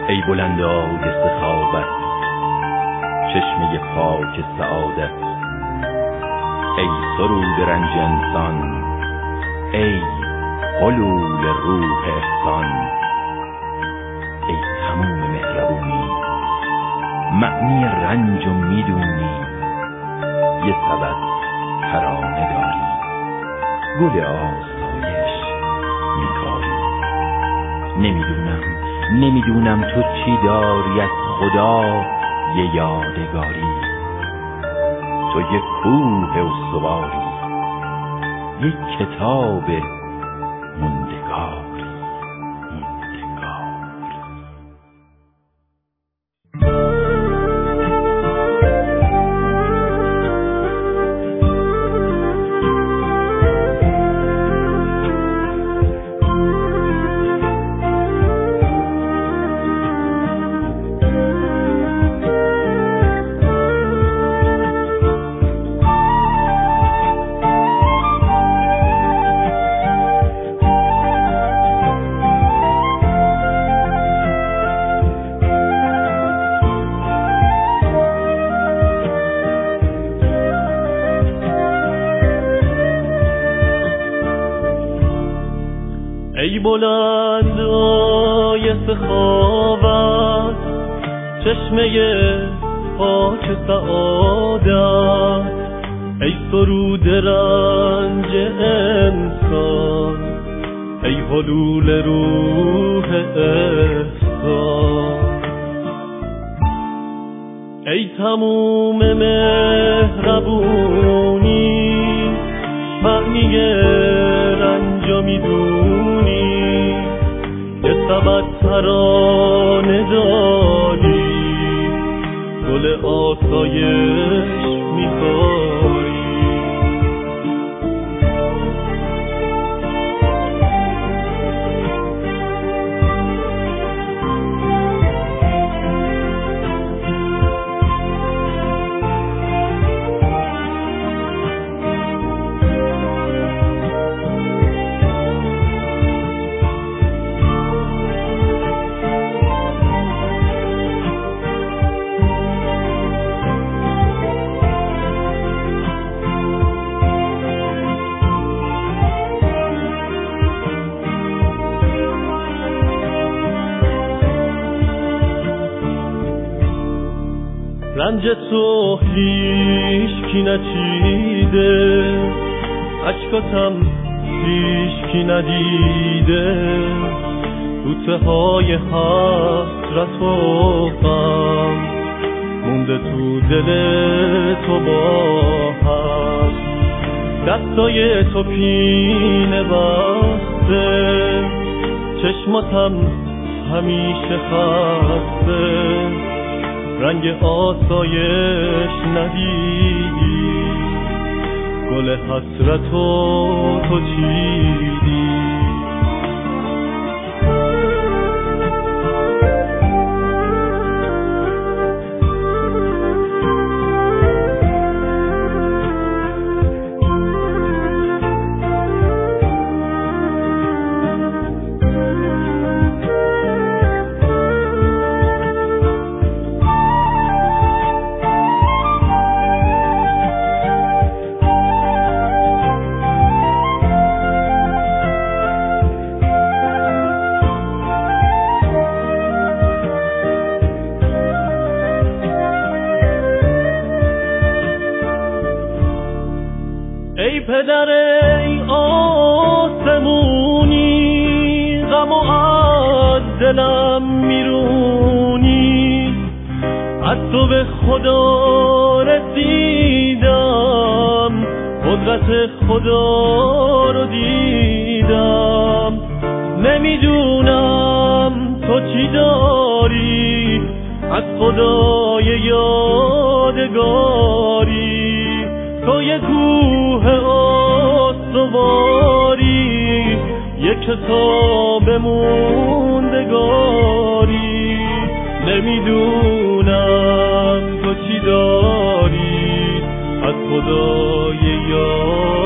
ای بلند آگ سخاوت، چشمه پاک سعادت، ای سرود رنج انسان، ای حلول روح احسان، ای تموم مهربونی، معنی رنج و میدونی، یه سبب ترانه داری، گل آسایش میکاری. نمیدونم تو چی داری از خدا یه یادگاری. تو یه کوه استواری، یه کتاب موندگار. ای بلندای سخاوت، چشمه پاک سعادت، ای سرود رنج انسان، ای حلول روح احسان، ای تموم مهربونی، معنی رنج و میدونی، یه سبب ترانه داری، گل آسایش میکاری. رنج تو هیچکی نچیده، اشکاتم هیچکی ندیده، توته های حسرت و غم مونده تو دل تو با هم. دستای تو پینه بسته، چشماتم همیشه خسته، رنگ آسایش ندیدی، گل حسرتو تو چیدی. ای پدر ای آسمونی، غم و از دلم میرونی، از تو به خدا رسیدم، قدرت خدا رو دیدم. نمیدونم تو چی داری از خدای یادگاری. تو یه کوه استواری، یه کتاب موندگاری. نمیدونم تو چی داری از خدای یادگاری.